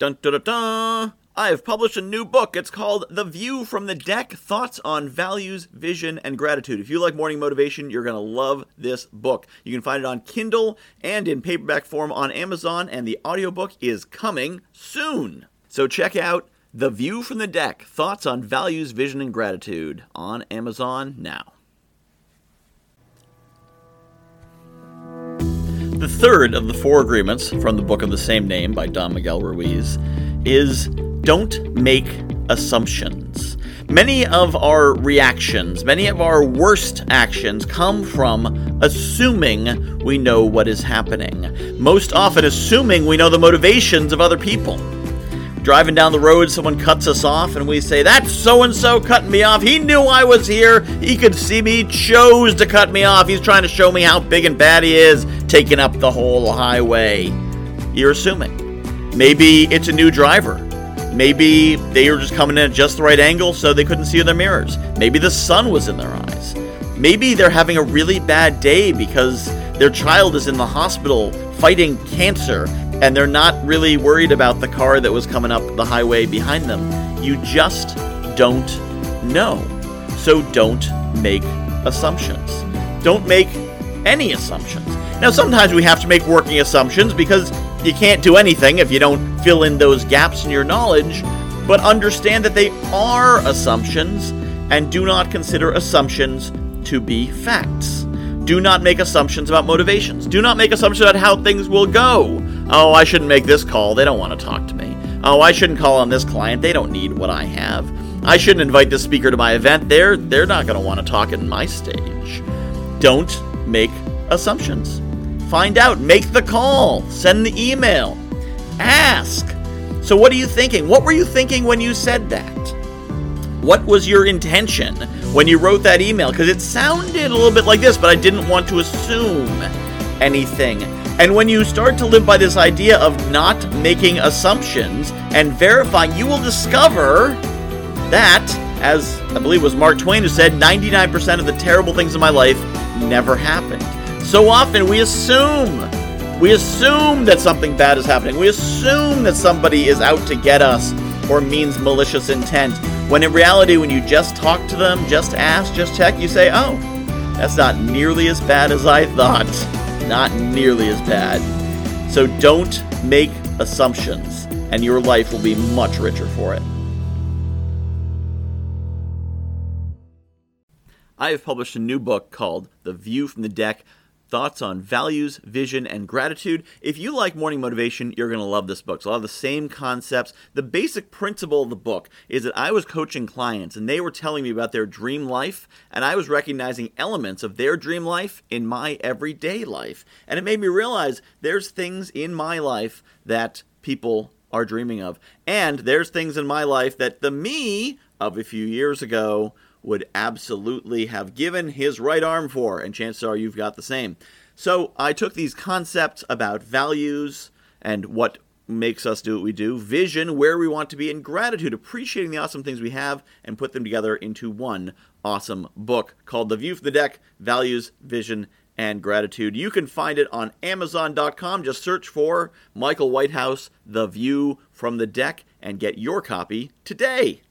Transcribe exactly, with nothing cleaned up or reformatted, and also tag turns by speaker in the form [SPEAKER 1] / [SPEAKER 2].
[SPEAKER 1] Dun dun dun dun! I've published a new book. It's called The View from the Deck, Thoughts on Values, Vision, and Gratitude. If you like morning motivation, you're going to love this book. You can find it on Kindle and in paperback form on Amazon, and the audiobook is coming soon. So check out The View from the Deck, Thoughts on Values, Vision, and Gratitude on Amazon now. The third of the four agreements from the book of the same name by Don Miguel Ruiz is don't make assumptions. Many of our reactions, many of our worst actions come from assuming we know what is happening. Most often assuming we know the motivations of other people. Driving down the road, someone cuts us off, and we say, that's so-and-so cutting me off. He knew I was here. He could see me, chose to cut me off. He's trying to show me how big and bad he is, taking up the whole highway. You're assuming. Maybe it's a new driver. Maybe they were just coming in at just the right angle so they couldn't see in their mirrors. Maybe the sun was in their eyes. Maybe they're having a really bad day because their child is in the hospital fighting cancer, and they're not really worried about the car that was coming up the highway behind them. You just don't know. So don't make assumptions. Don't make any assumptions. Now, sometimes we have to make working assumptions because you can't do anything if you don't fill in those gaps in your knowledge, but understand that they are assumptions and do not consider assumptions to be facts. Do not make assumptions about motivations. Do not make assumptions about how things will go. Oh, I shouldn't make this call. They don't want to talk to me. Oh, I shouldn't call on this client. They don't need what I have. I shouldn't invite this speaker to my event. They're, they're not going to want to talk in my stage. Don't make assumptions. Find out. Make the call. Send the email. Ask. So what are you thinking? What were you thinking when you said that? What was your intention when you wrote that email? Because it sounded a little bit like this, but I didn't want to assume anything. And when you start to live by this idea of not making assumptions and verifying, you will discover that, as I believe it was Mark Twain who said, ninety-nine percent of the terrible things in my life never happened. So often we assume. We assume that something bad is happening. We assume that somebody is out to get us or means malicious intent. When in reality, when you just talk to them, just ask, just check, you say, oh, that's not nearly as bad as I thought. Not nearly as bad. So don't make assumptions, and your life will be much richer for it. I have published a new book called The View from the Deck, Thoughts on Values, Vision, and Gratitude. If you like morning motivation, you're going to love this book. So a lot of the same concepts. The basic principle of the book is that I was coaching clients, and they were telling me about their dream life, and I was recognizing elements of their dream life in my everyday life. And it made me realize there's things in my life that people are dreaming of. And there's things in my life that the me of a few years ago would absolutely have given his right arm for, and chances are you've got the same. So I took these concepts about values and what makes us do what we do, vision, where we want to be, and gratitude, appreciating the awesome things we have, and put them together into one awesome book called The View from the Deck, Values, Vision, and Gratitude. You can find it on Amazon dot com. Just search for Michael Whitehouse, The View from the Deck, and get your copy today.